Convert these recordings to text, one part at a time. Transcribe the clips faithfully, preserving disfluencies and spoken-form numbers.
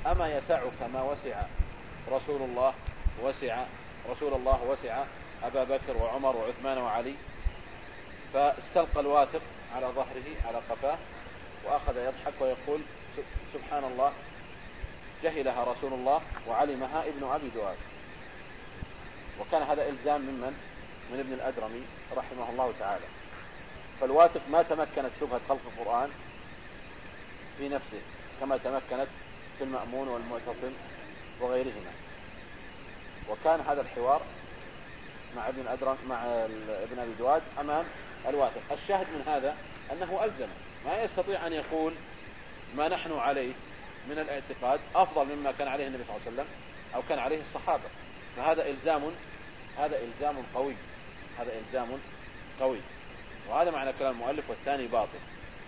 أما يسعك ما وسع رسول الله وسع رسول الله وسع أبا بكر وعمر وعثمان وعلي؟ فاستلقى الواثق على ظهره على قفاه وأخذ يضحك ويقول سبحان الله جهلها رسول الله وعلمها ابن أبي دواد. وكان هذا إلزام ممن من ابن الأدرمي رحمه الله تعالى. فالواثق ما تمكنت شبهة خلق القرآن في نفسه كما تمكنت في المأمون والمعتصم وغيرهما. وكان هذا الحوار مع ابن الأدرم مع ابن أبي دواد أمام الواثق. الشاهد من هذا أنه ألزم، ما يستطيع أن يقول ما نحن عليه من الاعتقاد أفضل مما كان عليه النبي صلى الله عليه وسلم أو كان عليه الصحابة. فهذا إلزام هذا إلزام قوي هذا إلزام قوي وهذا معنى كلام المؤلف والثاني باطل.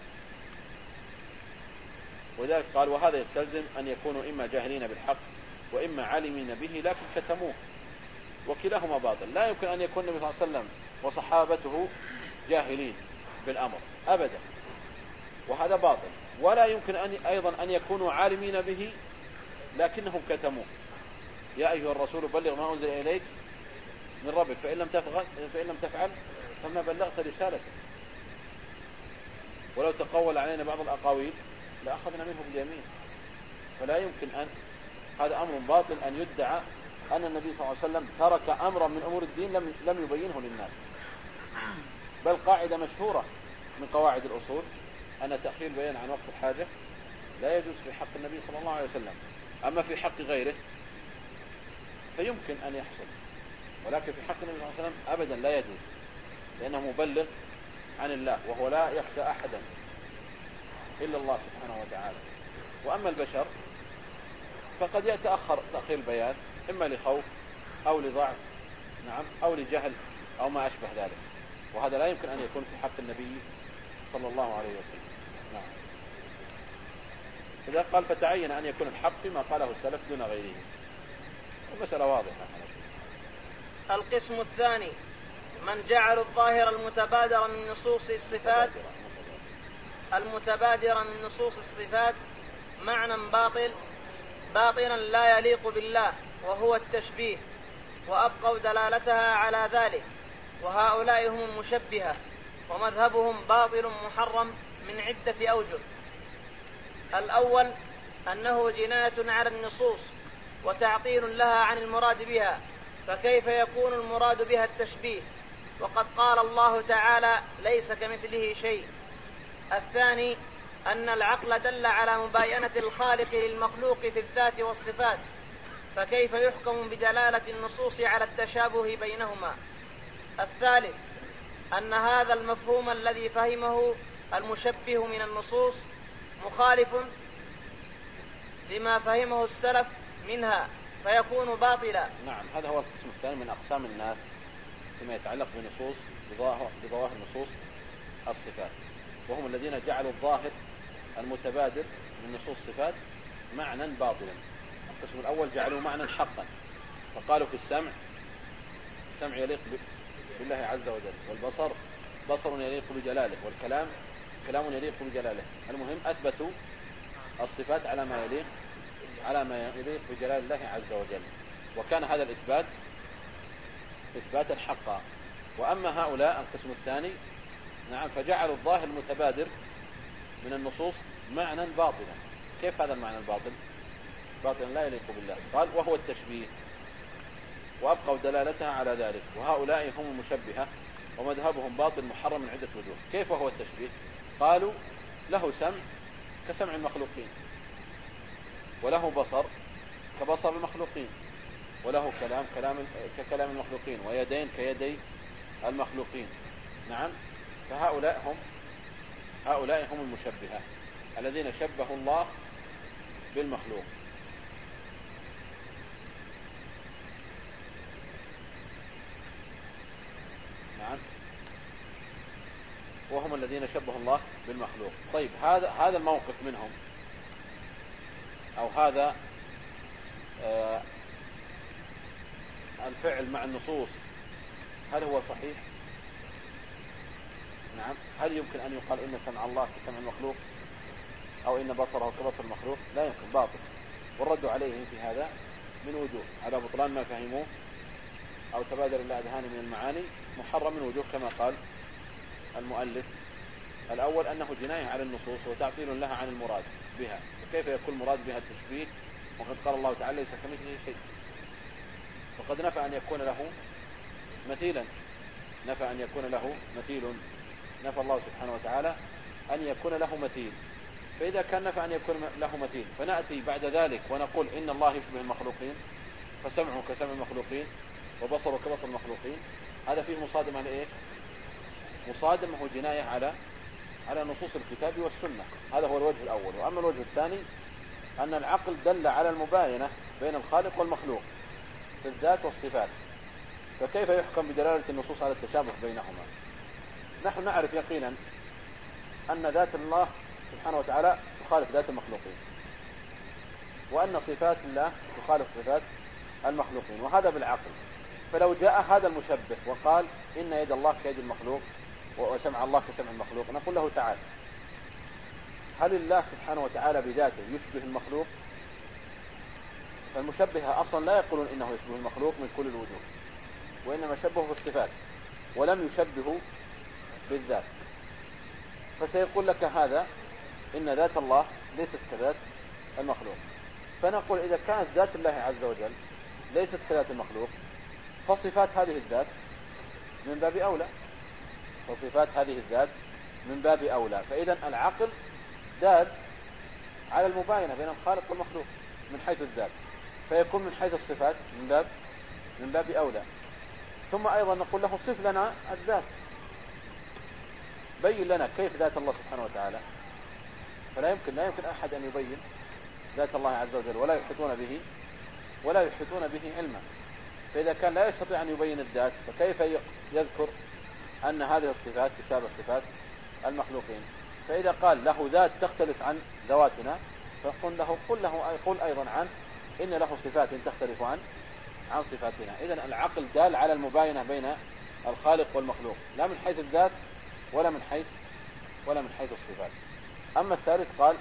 ولذلك قال وهذا يستلزم أن يكونوا إما جاهلين بالحق وإما عالمين به لكن كتموه، وكلاهما باطل. لا يمكن أن يكون النبي صلى الله عليه وسلم وصحابته جاهلين بالأمر أبدا، وهذا باطل. ولا يمكن أن أيضا أن يكونوا عالمين به لكنهم كتموه. يا أيها الرسول بلغ ما أنزل إليك من ربك فإن لم تفعل فإن لم تفعل فما بلغت رسالته. ولو تقول علينا بعض الأقاويل لأخذنا منه باليمين. فلا يمكن أن هذا أمر باطل أن يدعى أن النبي صلى الله عليه وسلم ترك أمرا من أمور الدين لم لم يبينه للناس. بل قاعدة مشهورة من قواعد الأصول أن تأخير البيان عن وقت الحاجة لا يجوز في حق النبي صلى الله عليه وسلم. أما في حق غيره فيمكن أن يحصل، ولكن في حق النبي صلى الله عليه وسلم أبدا لا يجوز، لأنه مبلغ عن الله وهو لا يخشى أحدا إلا الله سبحانه وتعالى. وأما البشر فقد يتأخر تأخير البيان إما لخوف أو لضعف نعم أو لجهل أو ما أشبه ذلك، وهذا لا يمكن أن يكون في حق النبي صلى الله عليه وسلم. نعم. إذا قال فتعين أن يكون الحق فيما قاله السلف دون غيره، المسألة واضحة. القسم الثاني من جعل الظاهر المتبادر من نصوص الصفات المتبادر من نصوص الصفات معنى باطل باطلا لا يليق بالله وهو التشبيه، وأبقوا دلالتها على ذلك، وهؤلاء هم المشبهة، ومذهبهم باطل محرم من عدة أوجه. الأول أنه جناية على النصوص وتعطيل لها عن المراد بها، فكيف يكون المراد بها التشبيه وقد قال الله تعالى ليس كمثله شيء. الثاني أن العقل دل على مباينة الخالق للمخلوق في الذات والصفات، فكيف يحكم بدلالة النصوص على التشابه بينهما. الثالث أن هذا المفهوم الذي فهمه المشبه من النصوص مخالف لما فهمه السلف منها فيكون باطلا. نعم، هذا هو القسم الثاني من أقسام الناس فيما يتعلق بنصوص بظواهر نصوص الصفات، وهم الذين جعلوا الظاهر المتبادر من نصوص الصفات معنى باطلا. القسم الأول جعلوا معنى حقا، فقالوا في السمع السمع يليق بالله عز وجل، والبصر بصر يليق بجلاله، والكلام كلام يليق بجلاله. المهم أثبتوا الصفات على ما يليق على ما يليق بجلال الله عز وجل، وكان هذا الإثبات إثباتا حقا. وأما هؤلاء القسم الثاني نعم فجعلوا الظاهر المتبادر من النصوص معنى باطلا. كيف هذا المعنى الباطل؟ باطلا لا يليق بالله. قال وهو التشبيه، وأبقوا دلالتها على ذلك، وهؤلاء هم المشبهة ومذهبهم باطل محرم من عدة وجوه. كيف وهو التشبيه؟ قالوا له سمع كسمع المخلوقين، وله بصر كبصر المخلوقين، وله كلام كلام ككلام المخلوقين، ويدين كيدي المخلوقين. نعم، فهؤلاء هم هؤلاء هم المشبهة الذين شبهوا الله بالمخلوق. نعم، وهم الذين شبهوا الله بالمخلوق. طيب هذا هذا الموقف منهم أو هذا آه الفعل مع النصوص هل هو صحيح؟ نعم. هل يمكن أن يقال إن سمع الله كسمع المخلوق أو إن بصره كبصر المخلوق؟ لا يمكن، باطل. والرد عليهم في هذا من وجوه، على بطلان ما فهموه أو تبادر الأذهان من المعاني محرم من وجوه كما قال المؤلف. الأول أنه جناية على النصوص وتعطيل لها عن المراد بها، وكيف يكون مراد بها التشبيه وقد قال الله تعالى ليس كمثله شيء، وقد نفى أن يكون له مثيلا، نفى أن يكون له مثيل، نفى الله سبحانه وتعالى أن يكون له مثيل. فإذا كان نفى أن يكون له مثيل فنأتي بعد ذلك ونقول إن الله يشبه المخلوقين، فسمعه كسمع المخلوقين وبصره كبصر المخلوقين، هذا فيه مصادمة لإيه؟ مصادمة وجناية على على نصوص الكتاب والسنة. هذا هو الوجه الأول. وأما الوجه الثاني أن العقل دل على المباينة بين الخالق والمخلوق في الذات والصفات، فكيف يحكم بدلالة النصوص على التشابه بينهما؟ نحن نعرف يقينا أن ذات الله سبحانه وتعالى تخالف ذات المخلوقين، وأن صفات الله تخالف صفات المخلوقين، وهذا بالعقل. فلو جاء هذا المشبه وقال إن يد الله كيد المخلوق وسمع الله كسمع المخلوق، نقول له تعال، هل الله سبحانه وتعالى بذاته يشبه المخلوق؟ فالمشبهة أصلا لا يقولون إنه يشبه المخلوق من كل الوجوه، وإنما شبهه بالصفات ولم يشبهوا بالذات. فسيقول لك هذا إن ذات الله ليست كذات المخلوق. فنقول إذا كانت ذات الله عز وجل ليست كذات المخلوق فصفات هذه الذات من باب أولى، فصفات هذه الذات من باب أولى. فإذا العقل دال على المباينة بين الخالق والمخلوق من حيث الذات، فيكون من حيث الصفات من باب من باب أولى. ثم أيضا نقول له صف لنا الذات، بين لنا كيف ذات الله سبحانه وتعالى. فلا يمكن لا يمكن أحد أن يبين ذات الله عز وجل ولا يحيطون به ولا يحيطون به علما. فإذا كان لا يستطيع أن يبين الذات فكيف يذكر أن هذه الصفات تشابه صفات المخلوقين؟ فإذا قال له ذات تختلف عن ذواتنا فقل له قل له قل أيضا عن إن له صفات تختلف عن عن صفاتنا. إذن العقل دال على المباينة بين الخالق والمخلوق، لا من حيث الذات ولا من حيث ولا من حيث الصفات. أما الثالث قال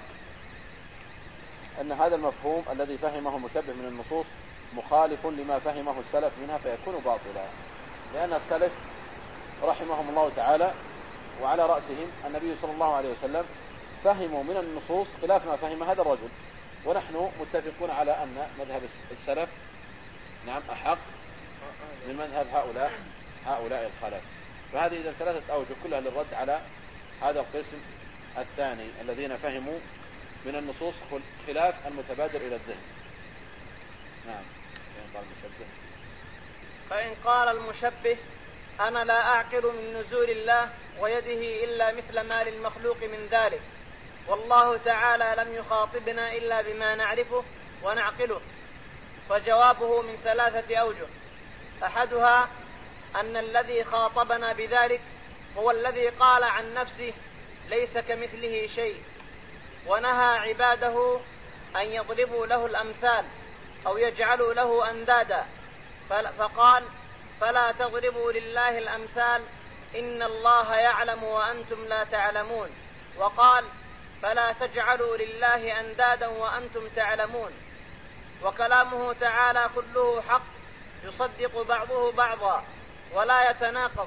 أن هذا المفهوم الذي فهمه المشبه من النصوص مخالف لما فهمه السلف منها فيكون باطلا، لأن السلف رحمهم الله تعالى وعلى رأسهم النبي صلى الله عليه وسلم فهموا من النصوص خلاف ما فهم هذا الرجل، ونحن متفقون على أن مذهب السلف نعم أحق من مذهب هؤلاء هؤلاء الخلف. فهذه إذا ثلاثة أوجه كلها للرد على هذا القسم الثاني الذين فهموا من النصوص خلاف المتبادر إلى الذهن. نعم. قال المشبه فإن قال المشبه أنا لا أعقل من نزول الله ويده إلا مثل ما للمخلوق من ذلك، والله تعالى لم يخاطبنا إلا بما نعرفه ونعقله، فجوابه من ثلاثة أوجه. أحدها أن الذي خاطبنا بذلك هو الذي قال عن نفسه ليس كمثله شيء، ونهى عباده أن يضربوا له الأمثال أو يجعلوا له أندادا، فقال فلا تضربوا لله الأمثال إن الله يعلم وأنتم لا تعلمون، وقال فلا تجعلوا لله أندادا وأنتم تعلمون. وكلامه تعالى كله حق يصدق بعضه بعضا ولا يتناقض.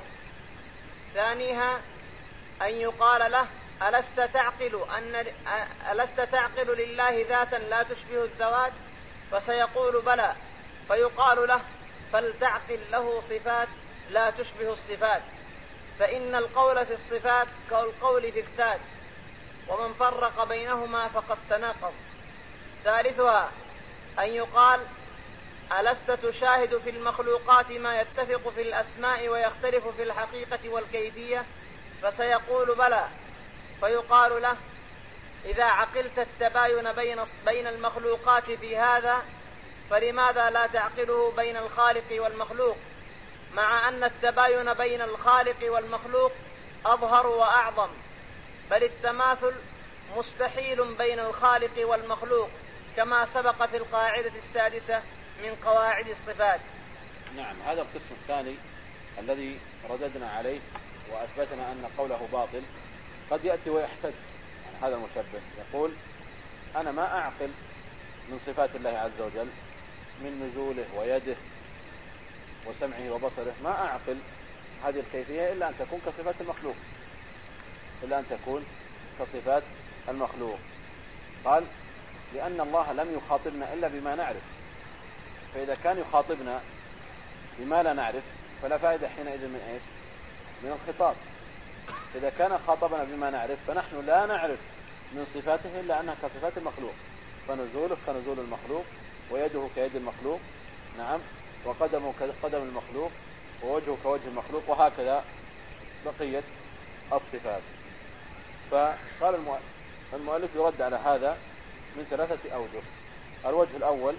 ثانيها أن يقال له ألست تعقل, أن ألست تعقل لله ذاتا لا تشبه الذوات؟ فسيقول بلى، فيقال له فلتعقل له صفات لا تشبه الصفات، فإن القول في الصفات كالقول في الذات، ومن فرق بينهما فقد تناقض. ثالثها أن يقال ألست تشاهد في المخلوقات ما يتفق في الأسماء ويختلف في الحقيقة والكيفية؟ فسيقول بلى، فيقال له إذا عقلت التباين بين بين المخلوقات في هذا فلماذا لا تعقله بين الخالق والمخلوق، مع أن التباين بين الخالق والمخلوق أظهر وأعظم، بل التماثل مستحيل بين الخالق والمخلوق كما سبق في القاعدة السادسة من قواعد الصفات. نعم. هذا القسم الثاني الذي رددنا عليه وأثبتنا أن قوله باطل قد يأتي ويحتج عن هذا المشبه، يقول أنا ما أعقل من صفات الله عز وجل من نزوله ويده وسمعه وبصره، ما أعقل هذه الكيفية إلا أن تكون كصفات المخلوق إلا أن تكون كصفات المخلوق. قال لأن الله لم يخاطبنا إلا بما نعرف، فإذا كان يخاطبنا بما لا نعرف فلا فائدة حينئذ من إيش؟ من الخطاب. إذا كان خاطبنا بما نعرف فنحن لا نعرف من صفاته إلا أنها كصفات المخلوق، فنزوله كنزول المخلوق، ويده كيد المخلوق، نعم، وقدمه كقدم المخلوق، ووجهه كوجه المخلوق، وهكذا بقية الصفات. فقال المؤلف يرد على هذا من ثلاثة أوجه. الوجه الأول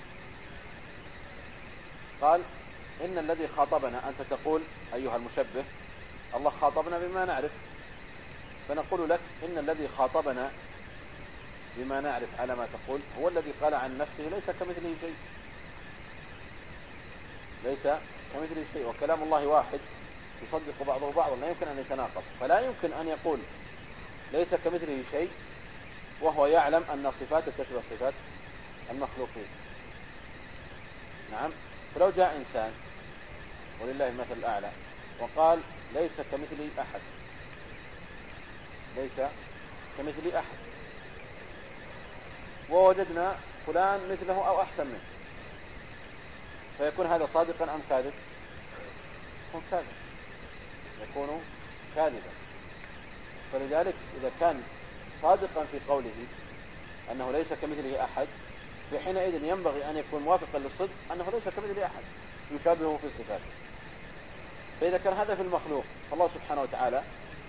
قال إن الذي خاطبنا، أنت تقول أيها المشبه الله خاطبنا بما نعرف، فنقول لك إن الذي خاطبنا بما نعرف على ما تقول هو الذي قال عن نفسه ليس كمثله شيء، ليس كمثله شيء، وكلام الله واحد يصدق بعضه بعضا، لا يمكن أن يتناقض. فلا يمكن أن يقول ليس كمثله شيء وهو يعلم أن صفاته تشبه صفات المخلوقين. نعم، فلو جاء إنسان ولله المثل الأعلى وقال ليس كمثلي أحد، ليس كمثلي أحد، ووجدنا فلان مثله أو أحسن منه، فيكون هذا صادقا أم كاذب؟ يكون كاذب، يكون كاذبا. فلذلك إذا كان صادقا في قوله أنه ليس كمثله أحد، فحينئذ ينبغي أن يكون موافقا للصدق أنه ليس كمثله أحد يشابهه في صفاته. فإذا كان هذا في المخلوق فالله سبحانه وتعالى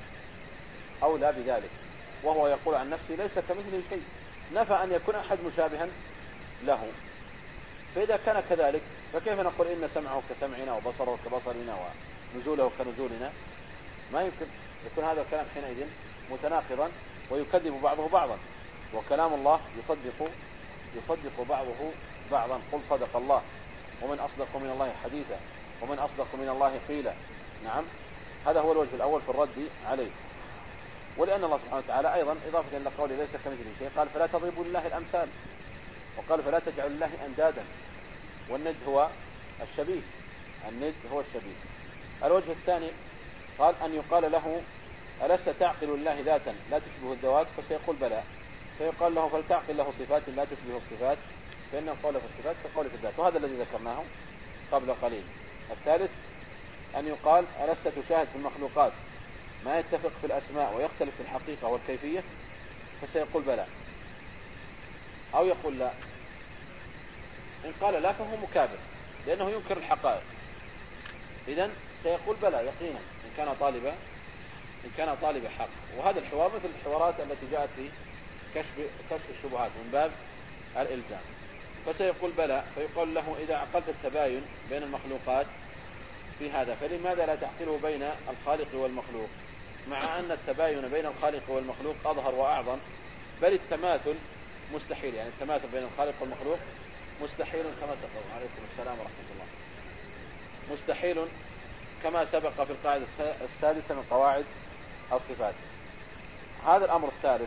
أولى بذلك، وهو يقول عن نفسه ليس كمثله شيء، نفى أن يكون أحد مشابها له. فإذا كان كذلك فكيف نقول إن سمعه كسمعنا وبصره كبصرنا ونزوله كنزولنا؟ ما يمكن، يكون هذا الكلام حينئذ متناقضا ويكذب بعضه بعضا، وكلام الله يصدق يصدق بعضه بعضا. قل صدق الله ومن أصدق من الله حديثا ومن أصدق من الله قيلا. نعم، هذا هو الوجه الأول في الرد عليه. ولأن الله سبحانه وتعالى أيضا إضافة إلى قوله ليس كمثله شيء قال فلا تضربوا لله الأمثال، وقال فلا تجعلوا لله أندادا، والند هو الشبيه، الند هو الشبيه. الوجه الثاني قال أن يقال له ألست تعقل الله ذاتا لا تشبه الذوات، فسيقول بلى، فيقال له فلتعقل له صفات لا تشبه الصفات، فإن القول في الصفات كقول في الذات، وهذا الذي ذكرناه قبل قليل. الثالث أن يقال ألست تشاهد في المخلوقات ما يتفق في الأسماء ويختلف في الحقيقة والكيفية، فسيقول بلى، أو يقول لا. إن قال لا فهو مكابر لأنه ينكر الحقائق، إذن سيقول بلى يقينا إن كان طالب إن كان طالب حق. وهذا الحوار مثل الحوارات التي جاءت في كشف كشف الشبهات من باب الإلزام، فسيقول بلى، فيقول له إذا عقلت التباين بين المخلوقات في هذا فلماذا لا تعقله بين الخالق والمخلوق، مع أن التباين بين الخالق والمخلوق أظهر وأعظم، بل التماثل مستحيل، يعني التماثل بين الخالق والمخلوق مستحيل كما سبق. عليكم السلام ورحمة الله. مستحيل كما سبق في القاعدة السادسة من قواعد الصفات. هذا الأمر الثالث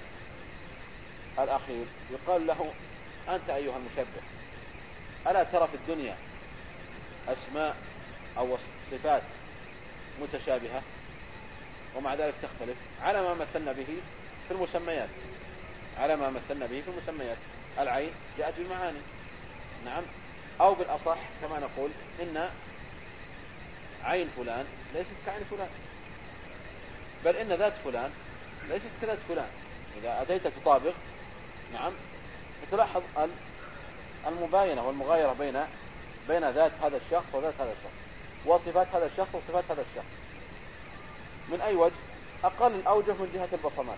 الأخير يقال له أنت أيها المشبه ألا ترى في الدنيا أسماء أو صفات متشابهة ومع ذلك تختلف على ما مثلنا به في المسميات، على ما مثلنا به في المسميات. العين جاءت بمعاني، نعم، أو بالأصح كما نقول إن عين فلان ليست كعين فلان، بل إن ذات فلان ليست كذات فلان. إذا أتيت تطابق، نعم، فتلاحظ المباينة والمغايرة بين بين ذات هذا الشخص وذات هذا الشخص، وصفات هذا الشخص وصفات هذا الشخص. من أي وجه؟ أقل الأوجه من جهة البصمات.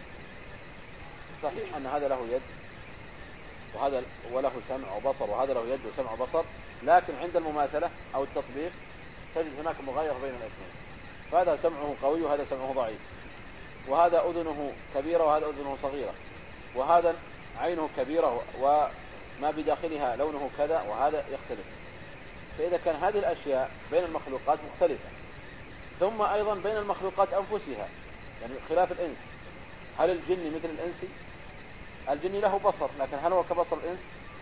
صحيح أن هذا له يد وهذا وله سمع وبصر، وهذا له يد وسمع وبصر، لكن عند المماثلة أو التطبيق تجد هناك مغايرة بين الاثنين، فهذا سمعه قوي وهذا سمعه ضعيف، وهذا أذنه كبيرة وهذا أذنه صغيرة، وهذا عينه كبيرة وما بداخلها لونه كذا، وهذا يختلف. فإذا كان هذه الأشياء بين المخلوقات مختلفة، ثم أيضا بين المخلوقات أنفسها، يعني خلاف الإنس، هل الجن مثل الإنس؟ الجن له بصر، لكن هل هو كبصر الإنس؟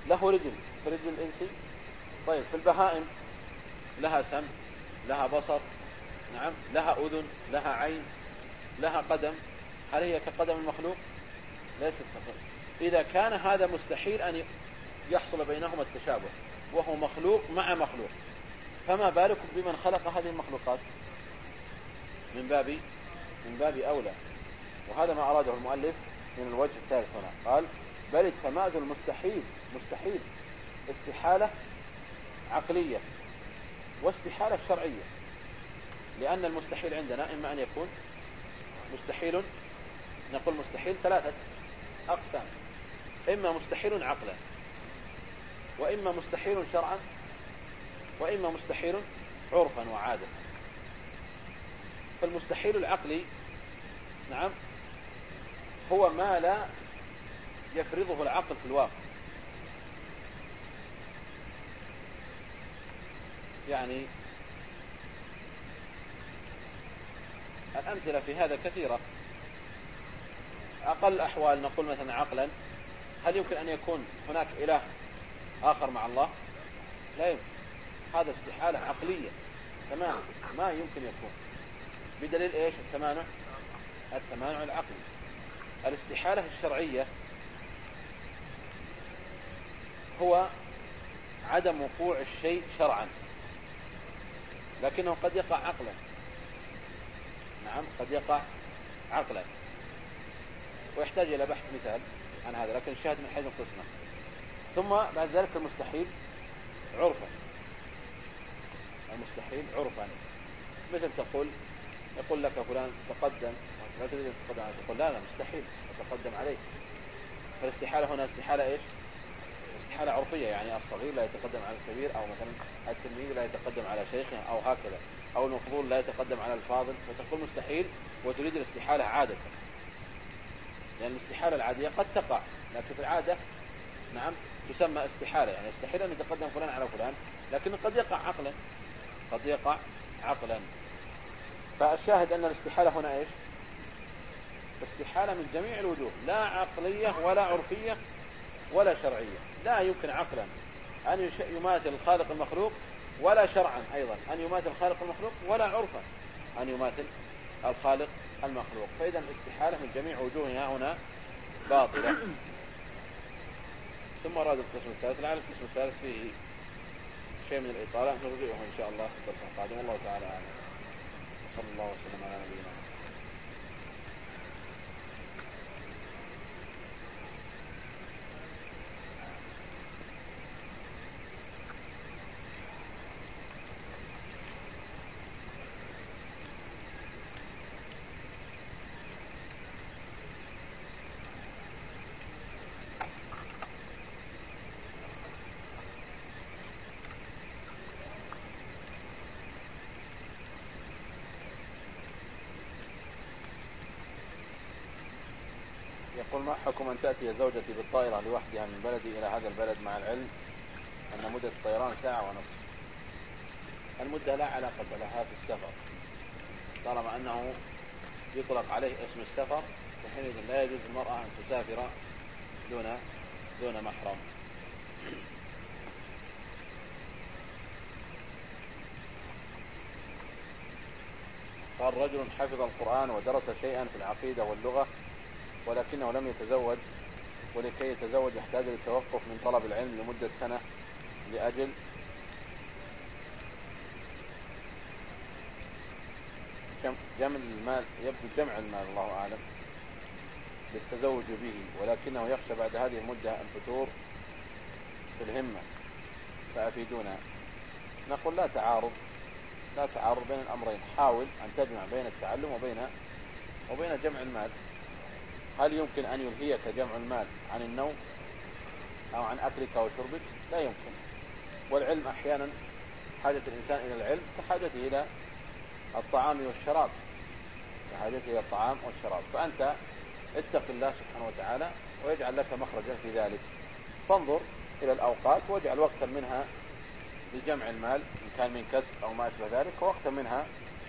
له رجل كرجل الإنسي. طيب في البهائم لها سمع، لها بصر، نعم، لها أذن، لها عين، لها قدم، هل هي كقدم المخلوق؟ ليست كقدم. إذا كان هذا مستحيل أن يحصل بينهما التشابه وهو مخلوق مع مخلوق، فما بالكم بمن خلق هذه المخلوقات؟ من باب من باب أولى. وهذا ما أراده المؤلف من الوجه الثالث هنا، قال بل التماثل المستحيل مستحيل استحالة عقلية واستحالة شرعية، لأن المستحيل عندنا إما أن يكون مستحيل، نقول مستحيل ثلاثة أقسام، إما مستحيل عقلا، وإما مستحيل شرعا، وإما مستحيل عرفا وعادة. فالمستحيل العقلي نعم هو ما لا يفرضه العقل في الواقع. يعني الأمثلة في هذا كثيرة. أقل أحوال نقول مثلا عقلا، هل يمكن أن يكون هناك إله آخر مع الله؟ لا يمكن، هذا استحالة عقلية تماما، ما يمكن يكون. بدليل إيش التمانع؟ التمانع العقلي. الاستحالة الشرعية هو عدم وقوع الشيء شرعا، لكنه قد يقع عقلا. نعم قد يقع عقلا، ويحتاج إلى بحث مثال عن هذا، لكن الشاهد من حيث القسمة. ثم بعد ذلك المستحيل عرفا. المستحيل عرفا مثل تقول يقول لك فلان تقدم لا تريد أن تقدم عليه، تقول لا لا مستحيل أتقدم عليه. فالاستحالة هنا استحالة إيش؟ استحالة عرفية، يعني الصغير لا يتقدم على الكبير، أو مثلا التلميذ لا يتقدم على شيخه أو هكذا، أو المفضول لا يتقدم على الفاضل، فتقول مستحيل وتريد الاستحالة عادة. لأن يعني الاستحالة العادية قد تقع، لكن في العادة نعم تسمى استحالة، يعني يستحيل أن يتقدم فلان على فلان، لكن قد يقع عقلا، قد يقع عقلا. فالشاهد أن الاستحالة هنا إيش؟ استحالة من جميع الوجوه، لا عقلية ولا عرفية ولا شرعية. لا يمكن عقلا أن يماثل الخالق المخلوق، ولا شرعا أيضا أن يماثل الخالق المخلوق، ولا عرفا أن يماثل الخالق المخلوق. فإذا الاستحالة من جميع وجوهها هنا باطلة. ثم أراد القسم الثالث، لعل القسم الثالث فيه شيء من الإطالة نرجئه إن شاء الله في الدرس القادم. والله تعالى أعلم، صلى الله وسلم على نبينا. يقول ما حكم أن تأتي زوجتي بالطائرة لوحدها من بلدي إلى هذا البلد، مع العلم أن مدة الطيران ساعة ونصف؟ المدة لا علاقة لها في السفر، طالما أنه يطلق عليه اسم السفر، فحينئذ لا يجوز المرأة أن تسافر دون دون محرم. قال رجل حفظ القرآن ودرس شيئا في العقيدة واللغة ولكنه لم يتزوج، ولكي يتزوج يحتاج للتوقف من طلب العلم لمدة سنة لأجل جمع المال، يبدو جمع المال الله أعلم، للتزوج به، ولكنه يخشى بعد هذه المدة الفتور في الهمة، فأفيدونا. نقول لا تعارض لا تعارض بين الأمرين، حاول أن تجمع بين التعلم وبين وبين جمع المال. هل يمكن أن يلهيك جمع المال عن النوم أو عن أكلك وشربك؟ لا يمكن. والعلم أحيانا حاجة الإنسان إلى العلم كحاجته إلى الطعام والشراب، كحاجته إلى الطعام والشراب. فأنت اتق الله سبحانه وتعالى ويجعل لك مخرجا في ذلك، فانظر إلى الأوقات واجعل وقتا منها لجمع المال إن كان من كسب أو ما أشبه ذلك، ووقتا منها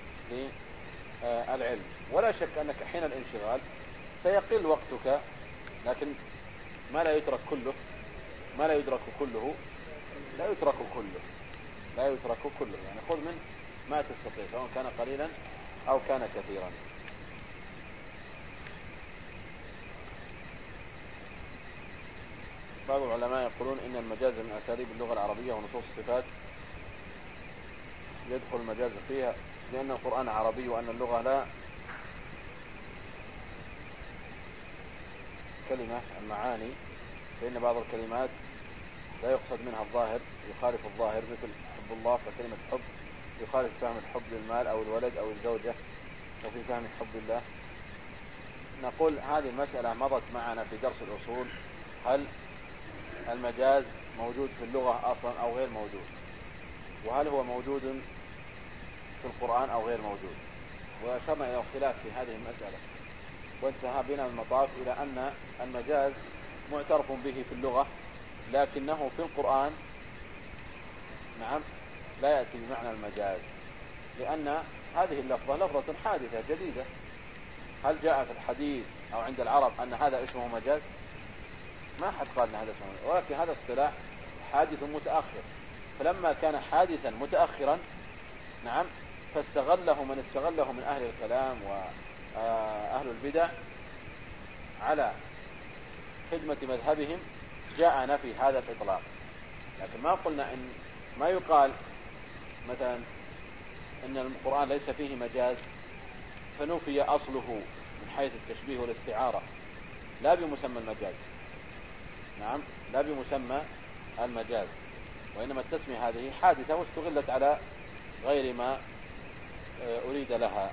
للعلم. ولا شك أنك حين الانشغال سيقل وقتك، لكن ما لا يترك كله ما لا يدرك كله لا يترك كله لا يترك كله يعني خذ من ما تستطيع سواء كان قليلا أو كان كثيرا. بعض العلماء يقولون إن المجاز من أساليب اللغة العربية ونصوص الصفات يدخل المجاز فيها لأن القرآن عربي وأن اللغة لا كلمة المعاني، فإن بعض الكلمات لا يقصد منها الظاهر يخالف الظاهر مثل حب الله، فكلمة حب يخالف فهم الحب للمال أو الولد أو الزوجة وفي فهم حب الله. نقول هذه المسألة مضت معنا في درس الأصول، هل المجاز موجود في اللغة أصلا أو غير موجود، وهل هو موجود في القرآن أو غير موجود، وأشرنا إلى الخلاف في هذه المسألة، وانتهى بنا المطاف إلى أن المجاز معترف به في اللغة لكنه في القرآن نعم لا يأتي بمعنى المجاز، لأن هذه اللفظة لفظة حادثة جديدة. هل جاء في الحديث أو عند العرب أن هذا اسمه مجاز؟ ما حد قال أن هذا اسمه مجاز، ولكن هذا اصطلاح حادث متأخر، فلما كان حادثا متأخرا نعم فاستغله من استغله من أهل الكلام وأهل البدع على خدمة مذهبهم جاء نفي هذا الإطلاق. لكن ما قلنا إن ما يقال مثلا إن القرآن ليس فيه مجاز فنفي أصله من حيث التشبيه والاستعارة لا بمسمى المجاز، نعم لا بمسمى المجاز، وإنما التسمية هذه حادثة واستغلت على غير ما أريد لها.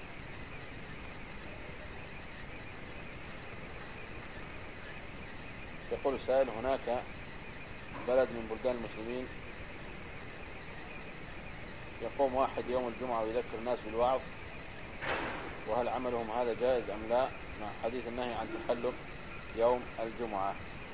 يقول السائل هناك بلد من بلدان المسلمين يقوم واحد يوم الجمعة ويذكر الناس بالوعظ، وهل عملهم هذا جائز أم لا مع حديث النهي عن تخلف يوم الجمعة؟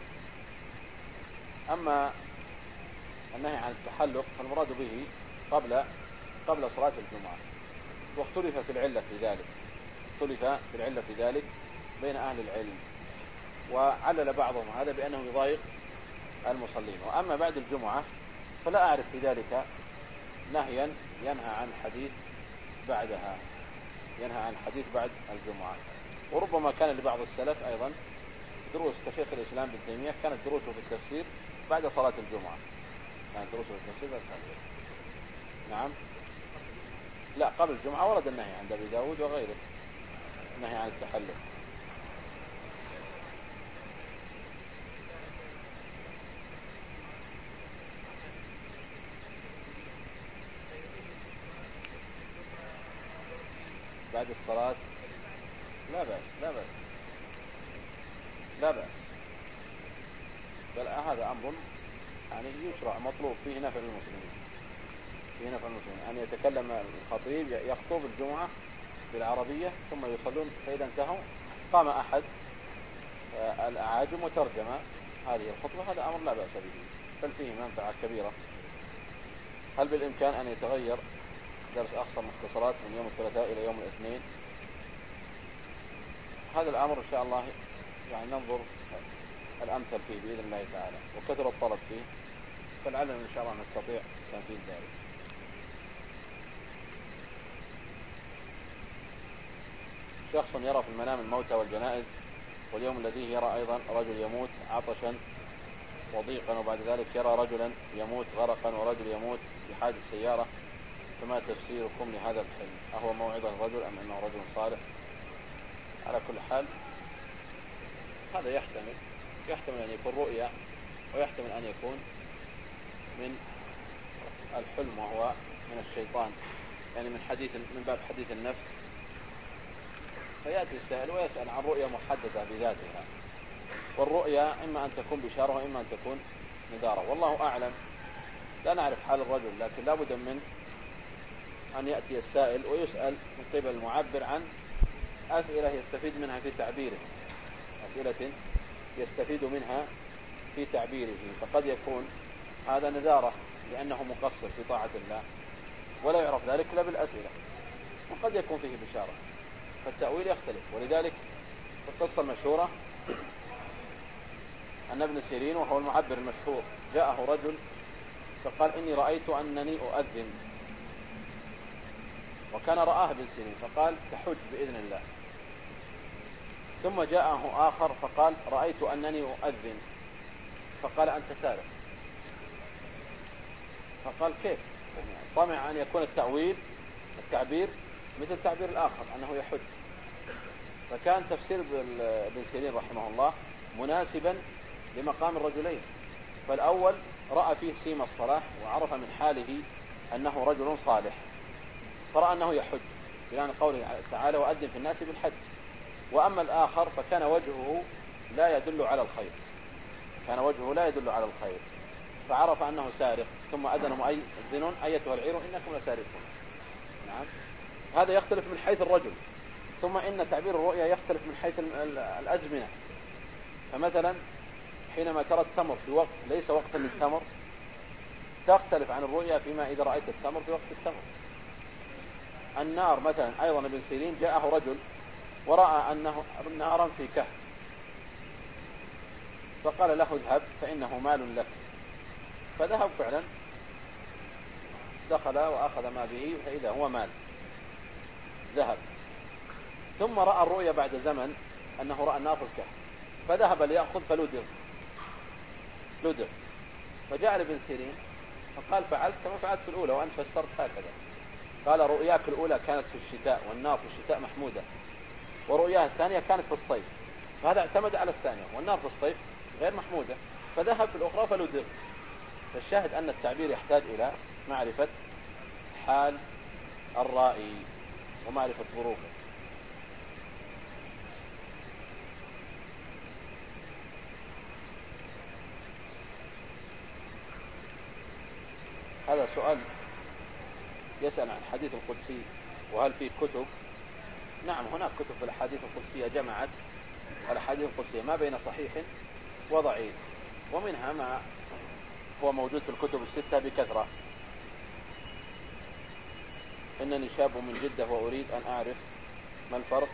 أما النهي عن التحلق فالمراد به قبل قبل صلاة الجمعة، واختلف في العلة في ذلك اختلف في العلة في ذلك بين أهل العلم، وعلل بعضهم هذا بأنه يضايق المصلين. وأما بعد الجمعة فلا أعرف في ذلك نهيا ينهى عن الحديث بعدها ينهى عن الحديث بعد الجمعة. وربما كان لبعض السلف أيضا دروس كشيخ الإسلام ابن تيمية كانت دروسه في التفسير بعد صلاة الجمعة كانت دروسه في التفسير بعد صلاة الجمعة. نعم لا قبل الجمعة ورد النهي عند أبي داود وغيره النهي عن التحلف. بعد الصلاة لا بأس لا بأس لا بأس بل هذا أمر يعني يشرع مطلوب فيه نفع المسلمين فيه نفع المسلمين أن يتكلم الخطيب يخطب الجمعة بالعربية ثم يصلون، فإذا انتهوا قام أحد الأعاجم وترجم هذه الخطبة، هذا أمر لا بأس به بل فيه منفعة كبيرة. هل بالإمكان أن يتغير درس أخصر مختصرات من يوم الثلاثاء إلى يوم الاثنين؟ هذا الأمر إن شاء الله يعني ننظر الأمثل فيه بإذن الله تعالى، وكثر الطلب فيه فلعلنا إن شاء الله نستطيع تنفيذ ذلك. شخص يرى في المنام الموتى والجنائز، واليوم الذي يرى أيضا رجل يموت عطشا وضيقا، وبعد ذلك يرى رجلا يموت غرقا ورجل يموت بحادث سيارة، فما تفسيركم لهذا الحلم؟ أهو موعظة الرجل أم أنه رجل صالح؟ على كل حال هذا يحتمل يحتمل أن يكون رؤيا ويحتمل أن يكون من الحلم وهو من الشيطان، يعني من حديث من باب حديث النفس، فيأتي السائل ويسأل عن رؤيا محددة بذاتها، والرؤيا إما أن تكون بشارة وإما أن تكون نذارة، والله أعلم. لا نعرف حال الرجل، لكن لا بد من أن يأتي السائل ويسأل من قبل المعبر عن أسئلة يستفيد منها في تعبيره أسئلة يستفيد منها في تعبيره، فقد يكون هذا نذارة لأنه مقصر في طاعة الله ولا يعرف ذلك إلا بالأسئلة، وقد يكون فيه بشارة، فالتأويل يختلف. ولذلك القصة المشهورة أن ابن سيرين وهو المعبر المشهور جاءه رجل فقال إني رأيت أنني أؤذن، وكان رآه ابن سيرين فقال تحج بإذن الله. ثم جاءه آخر فقال رأيت أنني أؤذن، فقال أنت سارق. فقال كيف؟ طمع أن يكون التأويل التعبير مثل تعبير الآخر أنه يحج. فكان تفسير ابن سيرين رحمه الله مناسبا لمقام الرجلين. فالأول رأى فيه سيم الصلاح وعرف من حاله أنه رجل صالح فرأى أنه يحج بلان قوله تعالى وأذن في الناس بالحج. وأما الآخر فكان وجهه لا يدل على الخير، كان وجهه لا يدل على الخير فعرف أنه سارق. ثم أذنهم أي الذنون أيتها العير إنكم لسارقون. نعم، هذا يختلف من حيث الرجل. ثم إن تعبير الرؤيا يختلف من حيث الأزمنة. فمثلا حينما ترى التمر في وقت ليس وقتا للتمر تختلف عن الرؤيا فيما إذا رأيت التمر في وقت التمر. النار مثلا أيضا ابن سيرين جاءه رجل ورأى أنه نارا في كهف فقال له اذهب فإنه مال لك. فذهب فعلا دخل وأخذ ما به فإذا هو مال ذهب. ثم رأى الرؤيا بعد زمن أنه رأى النار في الكهف فذهب ليأخذ فلدغ لدغ. فجاء لابن سيرين فقال فعلت كما فعلت في الأولى وأنت فسرت هكذا. قال رؤياك الأولى كانت في الشتاء والنار في الشتاء محمودة، ورؤياها الثانية كانت في الصيف، فهذا اعتمد على الثانية، والنار في الصيف غير محمودة فذهب في الأخرى فلدغ. فالشاهد أن التعبير يحتاج إلى معرفة حال الرائي ومعرفة ظروفه. هذا سؤال يسأل عن الحديث القدسي وهل فيه كتب. نعم، هناك كتب في الحديث القدسية جمعت الحديث القدسية ما بين صحيح وضعيف، ومنها ما هو موجود في الكتب الستة بكثرة. إنني شاب من جدة وأريد أن أعرف ما الفرق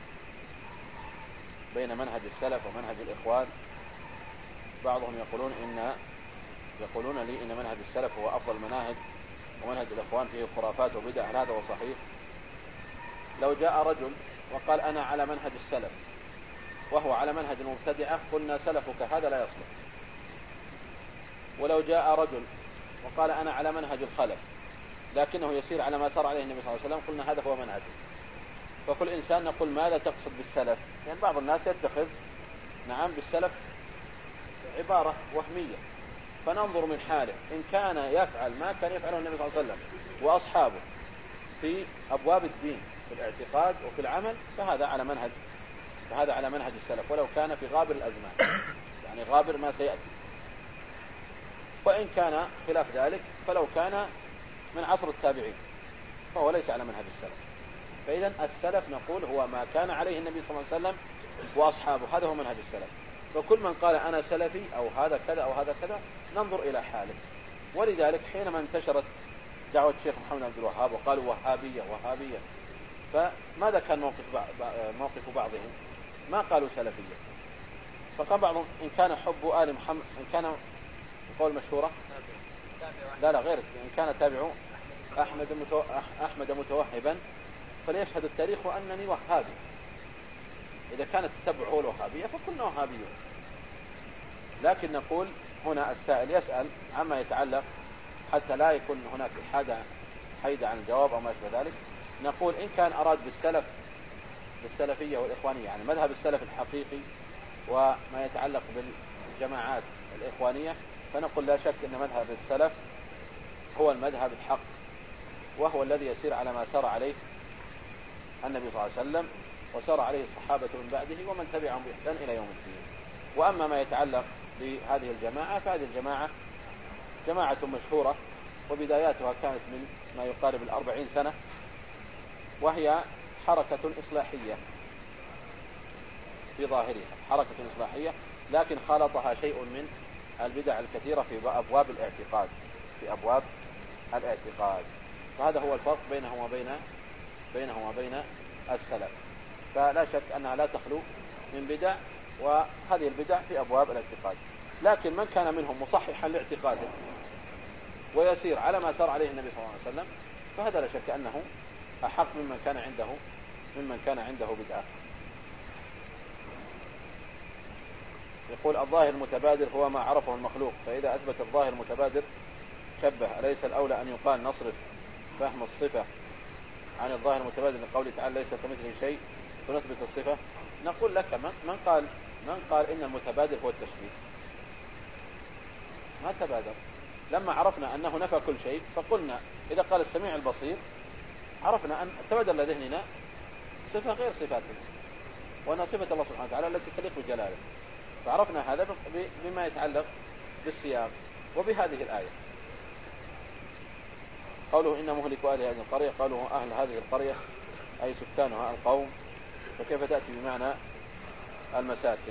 بين منهج السلف ومنهج الإخوان. بعضهم يقولون إن يقولون لي إن منهج السلف هو أفضل المناهج ومنهج الإخوان فيه خرافات وبدع. هذا هو صحيح. لو جاء رجل وقال أنا على منهج السلف وهو على منهج المبتدعة قلنا سلفك هذا لا يصلح. ولو جاء رجل وقال أنا على منهج الخلف لكنه يسير على ما سار عليه النبي صلى الله عليه وسلم قلنا هذا هو منهجه. فكل إنسان نقول ماذا تقصد بالسلف؟ يعني بعض الناس يتخذ نعم بالسلف عبارة وهمية، فننظر من حاله إن كان يفعل ما كان يفعله النبي صلى الله عليه وسلم وأصحابه في أبواب الدين في الاعتقاد وفي العمل فهذا على منهج فهذا على منهج السلف ولو كان في غابر الأزمان، يعني غابر ما سيأتي. وإن كان خلاف ذلك فلو كان من عصر التابعين فهو ليس على منهج السلف. فإذا السلف نقول هو ما كان عليه النبي صلى الله عليه وسلم وأصحابه، هذا هو منهج السلف. فكل من قال أنا سلفي أو هذا كذا أو هذا كذا ننظر إلى حاله. ولذلك حينما انتشرت دعوة الشيخ محمد عبد الوهاب وقالوا وهابية وهابية فماذا كان موقف موقف بعضهم؟ ما قالوا سلفية. فقال بعضهم إن كان حب آل محمد إن كان قول مشهورة لا لا غير إن كان تابعوا أحمد متو... أحمد متوهبا فليشهد التاريخ أنني وهابي. إذا كانت التبع هو الوهابية فكلنا وهابيون. لكن نقول هنا السائل يسأل عما يتعلق حتى لا يكون هناك حاجة حيدة عن الجواب أو ما أشبه ذلك. نقول إن كان أراد بالسلف بالسلفية والإخوانية يعني مذهب السلف الحقيقي وما يتعلق بالجماعات الإخوانية فنقول لا شك أن مذهب السلف هو المذهب الحق وهو الذي يسير على ما سار عليه النبي صلى الله عليه وسلم وسار عليه الصحابة من بعده ومن تبعهم بإحسان إلى يوم الدين. وأما ما يتعلق بهذه الجماعة فهذه الجماعة جماعة مشهورة وبداياتها كانت من ما يقارب الأربعين سنة، وهي حركة إصلاحية في ظاهرها حركة إصلاحية لكن خالطها شيء من البدع الكثيرة في أبواب الاعتقاد في أبواب الاعتقاد. فهذا هو الفرق بينه وبين بينه وبين السلف. فلا شك أنها لا تخلو من بدع وهذه البدع في أبواب الاعتقاد. لكن من كان منهم مصححا لاعتقاده ويسير على ما سار عليه النبي صلى الله عليه وسلم فهذا لا شك أنه أحق ممن كان عنده ممن كان عنده بدعة. يقول الظاهر المتبادر هو ما عرفه المخلوق، فإذا أثبت الظاهر المتبادر شبه، أليس الأولى أن يقال نصرف فهم الصفة عن الظاهر المتبادر لقوله تعالى ليس كمثله شيء فنثبت الصفة؟ نقول لك من قال من قال إن المتبادر هو التشبيه؟ ما تبادر. لما عرفنا أنه نفى كل شيء فقلنا إذا قال السميع البصير عرفنا أن تبادر لذهننا صفة غير صفاته، وأنها صفة الله سبحانه وتعالى التي تليق بجلاله، فعرفنا هذا بما يتعلق بالسياق وبهذه الآية. قوله إن مهلك أهل هذه القرية، قالوا أهل هذه القرية أي سكانها القوم، فكيف تأتي بمعنى المساكن؟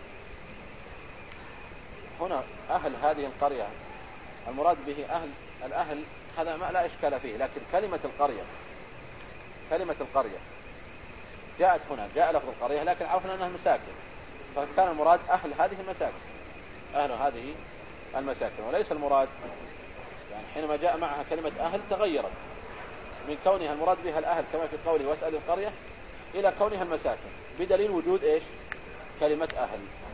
هنا أهل هذه القرية المراد به أهل الأهل هذا ما لا إشكال فيه، لكن كلمة القرية كلمة القرية جاءت هنا، جاء لفظ القرية لكن عرفنا أنها مساكن، فكان المراد أهل هذه المساكن أهل هذه المساكن، وليس المراد يعني حينما جاء معها كلمة أهل تغيرت من كونها المراد بها الأهل كما في قوله واسأل القرية إلى كونها المساكن، بدليل وجود إيش كلمة أهل.